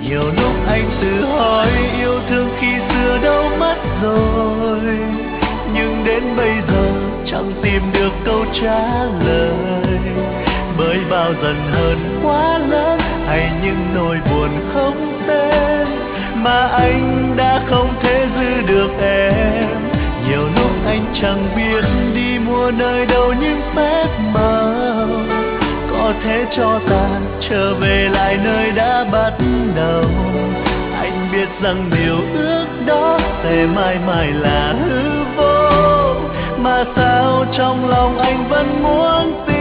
Nhiều lúc anh tự hỏi yêu thương khi xưa đâu mất rồi, nhưng đến bây giờ chẳng tìm được câu trả lời. Bởi bao giận hờn quá lớn hay những nỗi buồn không tên mà anh đã không thể giữ được em. Nhiều lúc anh chẳng biết đi mua nơi đâu những phép màu có thể cho ta trở về lại nơi đã bắt đầu. Anh biết rằng điều ước đó sẽ mãi mãi là hư vô, mà sao trong lòng anh vẫn muốn tin